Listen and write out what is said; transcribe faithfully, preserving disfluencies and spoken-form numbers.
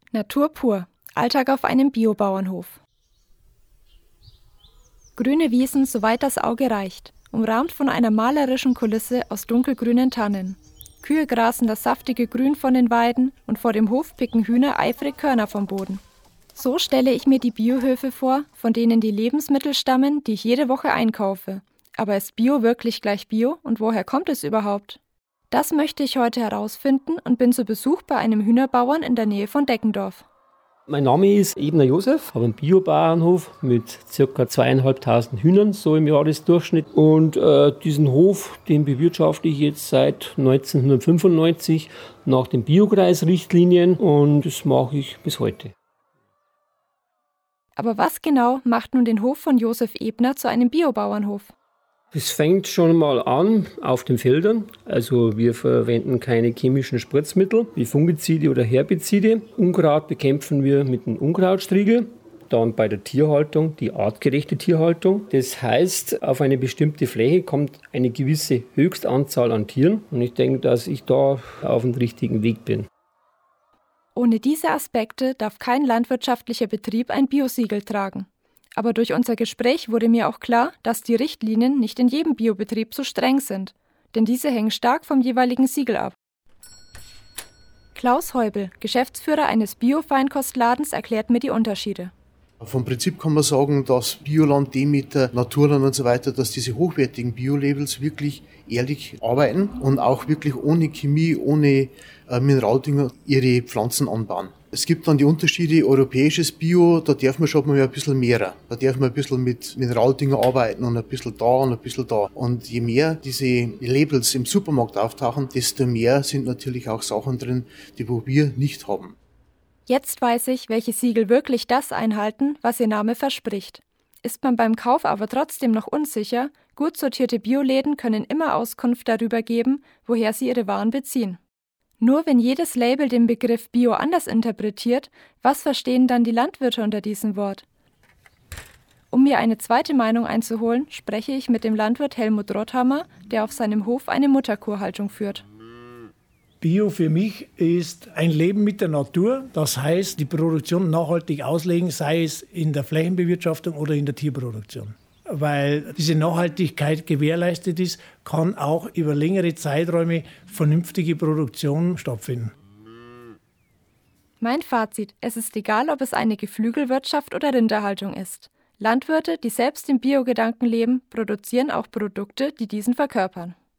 Natur pur. Alltag auf einem Biobauernhof. Grüne Wiesen, soweit das Auge reicht, umrahmt von einer malerischen Kulisse aus dunkelgrünen Tannen. Kühe grasen das saftige Grün von den Weiden und vor dem Hof picken Hühner eifrig Körner vom Boden. So stelle ich mir die Biohöfe vor, von denen die Lebensmittel stammen, die ich jede Woche einkaufe. Aber ist Bio wirklich gleich Bio und woher kommt es überhaupt? Das möchte ich heute herausfinden und bin zu Besuch bei einem Hühnerbauern in der Nähe von Deckendorf. Mein Name ist Ebner Josef, habe einen Biobauernhof mit ca. zweitausendfünfhundert Hühnern, so im Jahresdurchschnitt. Und äh, diesen Hof, den bewirtschafte ich jetzt seit neunzehnhundertfünfundneunzig nach den Biokreisrichtlinien und das mache ich bis heute. Aber was genau macht nun den Hof von Josef Ebner zu einem Biobauernhof? Es fängt schon mal an auf den Feldern. Also wir verwenden keine chemischen Spritzmittel wie Fungizide oder Herbizide. Unkraut bekämpfen wir mit einem Unkrautstriegel. Dann bei der Tierhaltung die artgerechte Tierhaltung. Das heißt, auf eine bestimmte Fläche kommt eine gewisse Höchstanzahl an Tieren. Und ich denke, dass ich da auf dem richtigen Weg bin. Ohne diese Aspekte darf kein landwirtschaftlicher Betrieb ein Biosiegel tragen. Aber durch unser Gespräch wurde mir auch klar, dass die Richtlinien nicht in jedem Biobetrieb so streng sind, denn diese hängen stark vom jeweiligen Siegel ab. Klaus Heubel, Geschäftsführer eines Bio-Feinkostladens, erklärt mir die Unterschiede. Vom Prinzip kann man sagen, dass Bioland, Demeter, Naturland und so weiter, dass diese hochwertigen Bio-Labels wirklich ehrlich arbeiten und auch wirklich ohne Chemie, ohne äh, Mineraldünger ihre Pflanzen anbauen. Es gibt dann die Unterschiede, europäisches Bio, da darf man schon mal ein bisschen mehr. Da darf man ein bisschen mit Mineraldünger arbeiten und ein bisschen da und ein bisschen da. Und je mehr diese Labels im Supermarkt auftauchen, desto mehr sind natürlich auch Sachen drin, die wo wir nicht haben. Jetzt weiß ich, welche Siegel wirklich das einhalten, was ihr Name verspricht. Ist man beim Kauf aber trotzdem noch unsicher, gut sortierte Bioläden können immer Auskunft darüber geben, woher sie ihre Waren beziehen. Nur wenn jedes Label den Begriff Bio anders interpretiert, was verstehen dann die Landwirte unter diesem Wort? Um mir eine zweite Meinung einzuholen, spreche ich mit dem Landwirt Helmut Rotthammer, der auf seinem Hof eine Mutterkuhhaltung führt. Bio für mich ist ein Leben mit der Natur. Das heißt, die Produktion nachhaltig auslegen, sei es in der Flächenbewirtschaftung oder in der Tierproduktion. Weil diese Nachhaltigkeit gewährleistet ist, kann auch über längere Zeiträume vernünftige Produktion stattfinden. Mein Fazit: Es ist egal, ob es eine Geflügelwirtschaft oder Rinderhaltung ist. Landwirte, die selbst im Bio-Gedanken leben, produzieren auch Produkte, die diesen verkörpern.